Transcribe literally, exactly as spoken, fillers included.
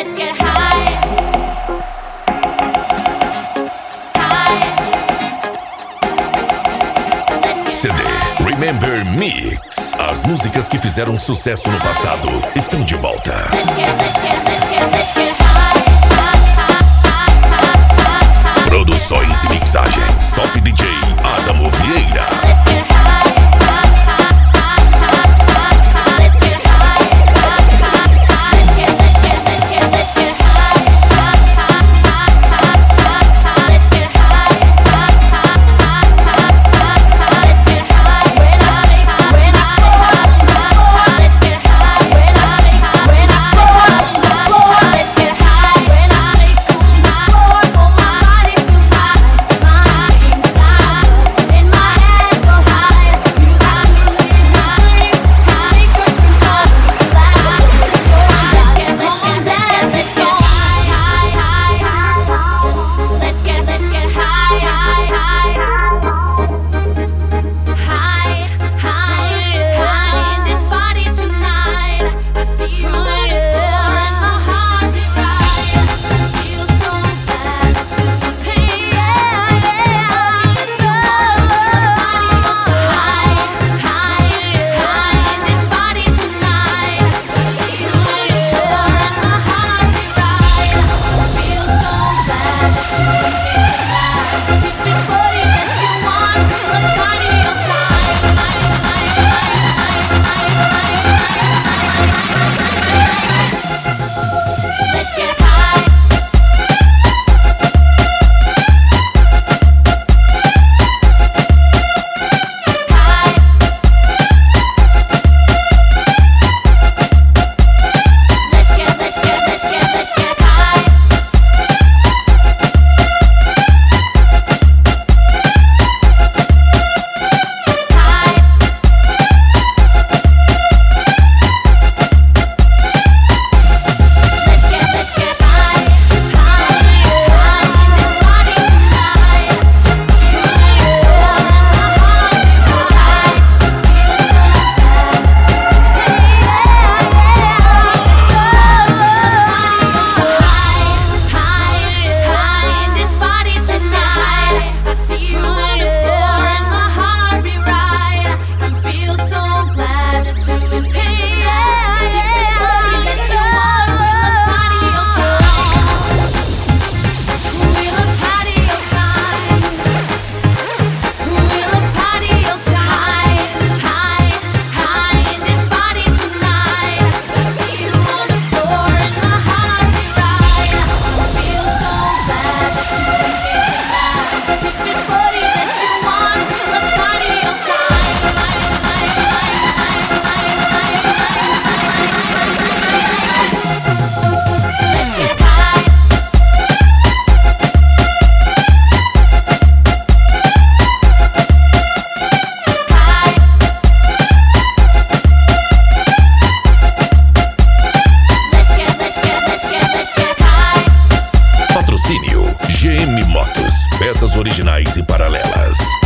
let's get high. High. Let's get C D high. Remember Mix. As músicas que fizeram sucesso no passado estão de volta. Let's get, let's get, let's get, let's get high. Produções e mixagens. Top D J Adamo Vieira. Let's get high. Let's get high. Let's get, let's get, let's get, let's get high. Let's get high. Let's get high. When I shake, when I shake on the floor. Let's get high. When I shake, when I shake on the floor. Let's get high. When I shake on the floor, oh my body feels high. My dreams high. In my head go high. You got me with my dreams. Secrets and thoughts. Let's get, let's get, let's get high, high, high, high. Let's get, let's get high, high, high. High, high, high in this body tonight. I see you right there and my heart is right. Feel so bad that you pay, yeah, yeah. High, high, high in this body tonight. I see you right there and my heart is right. Feel so bad that you pay, yeah. It's this body that you want, the body of let's get high. High. Let's get, let's get, let's get, let's get high. High. Let's get, let's get high, high, high in this body tonight. You right there and my heart is high. Feel so bad, yeah, yeah. High, high in this body tonight. I see you right there and my heart be right. And feel so glad that you in pain. Yeah, yeah. That you want the body of time. We'll a party of time. We'll a party of time. High, high in this body tonight. I see you on the floor and my heart be right. Feel so bad that you in pain tonight. It's this body that you want, the body of time. Let's get high. High. Let's get, let's get, let's get, let's get high. Patrocínio G M Motos. Peças originais e paralelas.